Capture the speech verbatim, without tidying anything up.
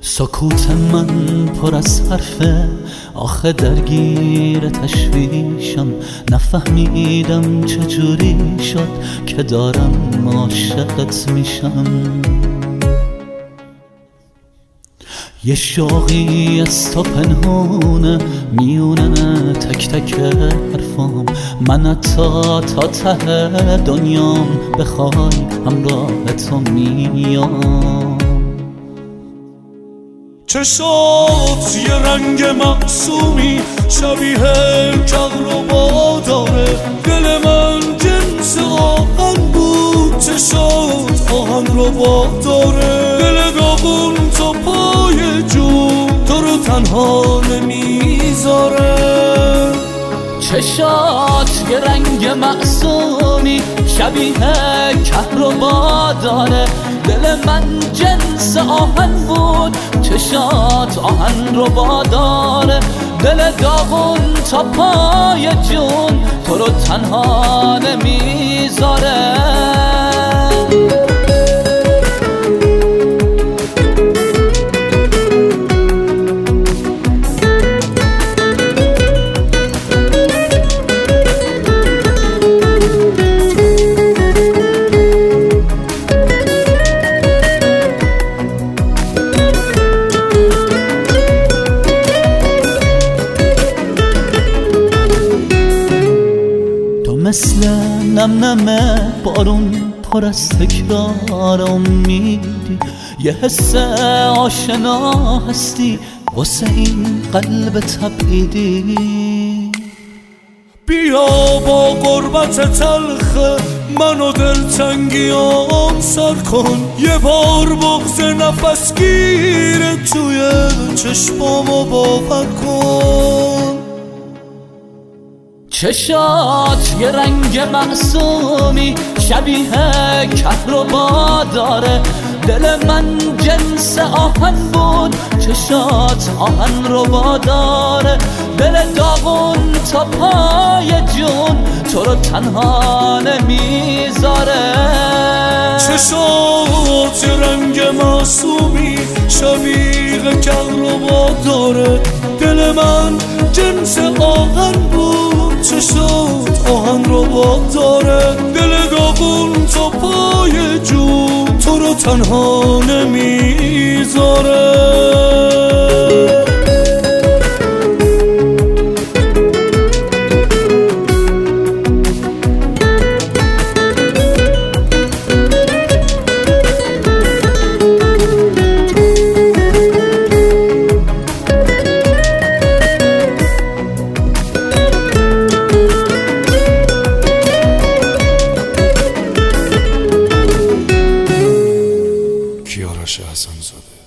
سکوت من پر از حرفه، آخه درگیر تشویشم، نفهمیدم چجوری شد که دارم عاشقت میشم. یه شوقی از تو پنهونه میونه تک تک حرفام، من حتی تا ته دنیام بخوای همراه تو میام. چشات یه رنگ معصومی شبیه کهربا داره، دل من جنس آهن بود، چشات آهن رو با داره، دل داغون تا پای جون تو رو تنها نمیذاره. چشات یه رنگ معصومی شبیه کهربا داره، دل من جنس آهن بود، چشات آهن رو باداره، دل داغون تا پای جون تو رو تنها نمیذاره. مثل نم نم بارون پر از تکرار امیدی، یه حس آشنا هستی واسه این قلب تبعیدی. بیا با قربت تلخ منو دلتنگیام سر کن، یه بار بغض نفس گیره توی چشمامو باور کن. چشات یه رنگ معصومی شبیه کهربا داره، دل من جنس آهن بود، چشات آهن رو باداره، دل داغون تا پای جون تو رو تنها نمیذاره. چشات یه رنگ معصومی شبیه کهربا داره، دل من جنس آهن بود، چشات آهن رو با داره، دل داغون تا پای جون تو رو تنها نمیذاره. کیارش حسن زاده.